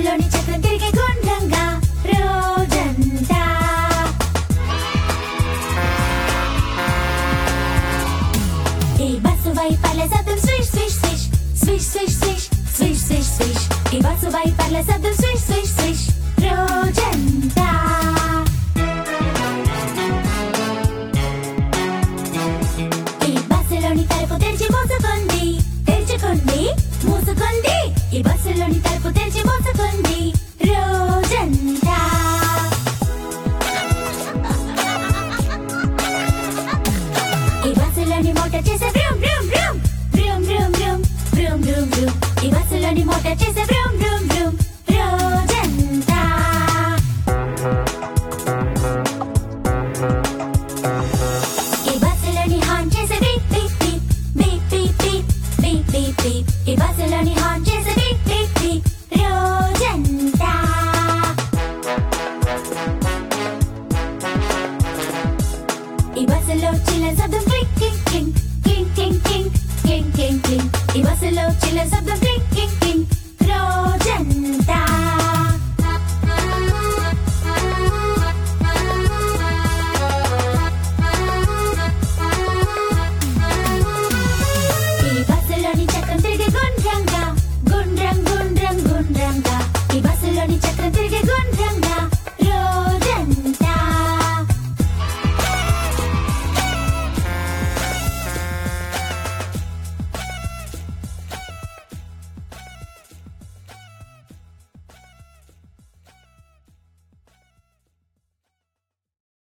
బస్సులోని చక్రం తిరిగే గుండ్రంగా రోజంతా. ఈ బస్సు వైపర్ల శబ్దం swish swish swish, swish swish swish, swish swish swish. ఈ బస్సు వైపర్ల శబ్దం స్విష్ స్విష్ స్విష్.